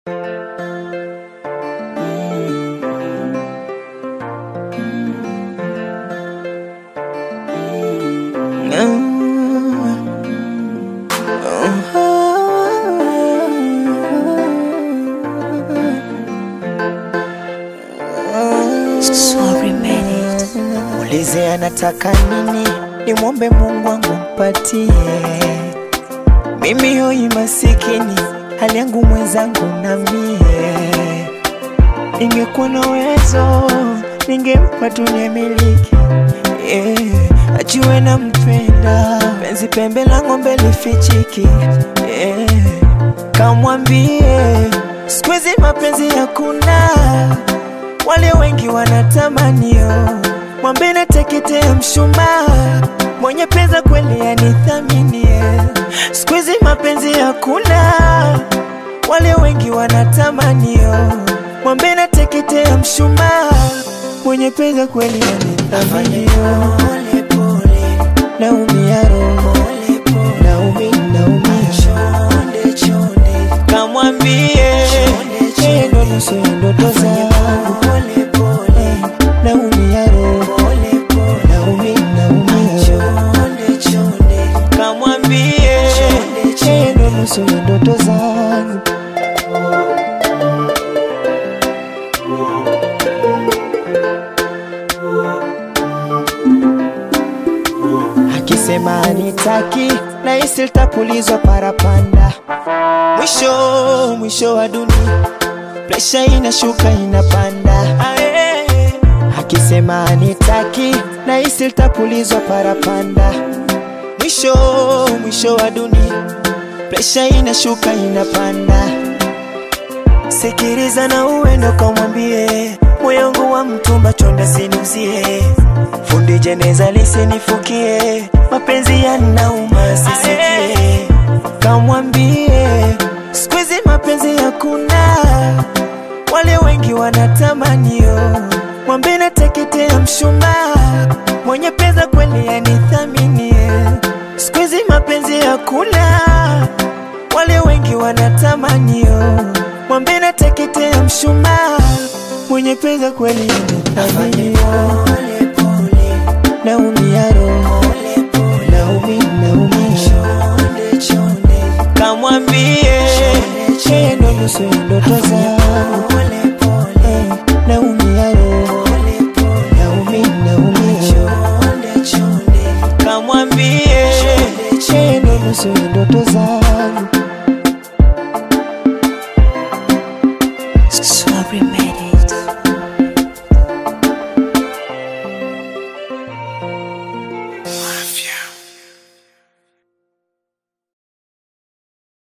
Ulize anataka nini, nimwombe Mungu wangu mpatie. Mimi hoi masikini, hali yangu mwenzangu na mie. Ningekuwa na uwezo, ningempa dunia miliki. Ajue na mpenda, penzi pembe la ng'ombe lifichiki. Kamwambie, siku hizi mapenzi hakuna, wale wengi wanatamanio. Mwambe nateketea mshumaa, mwenye pesa kweli anithamini. Siku hizi mapenzi hakuna, wale wengi wanatamanio. Mwambe nateketea mshumaa, mwenye pesa kweli anithamini. Pole pole, naumia roho. Naumia chonde chonde. Kamwambie, ndo nusu ya ndoto zangu. Pole pole, naumia roho. Kamwambie, ndo nusu ya ndoto zangu. Akisema anitaki, nahisi litapulizwa parapanda. Mwisho wa dunia, presha inashuka inapanda. Akisema anitaki, nahisi litapulizwa parapanda. Mwisho wa dunia, presha inashuka inapanda. Sikiriza na uendo kamwambie, moyo wangu wa mtumba chonda sinuzie. Fundi jeneza lisinifukie, mapenzi yanauma sisikie. Kamwambie, siku hizi mapenzi hakuna, wale wengi wanatamanio. Mwambe nateketea mshumaa, mwenye pesa kweli anithamini. Siku hizi mapenzi hakuna, wale wengi wanatamanio. Mwambe nateketea mshumaa, mwenye pesa kweli anithamini. Pole pole, naumia roho. Naumia chonde chonde. Kamwambie, ndo nusu ya ndoto zangu. Pole pole, naumia roho. Naumia chonde chonde. Kamwambie, ndo nusu ya ndoto zangu. Sorry, made it.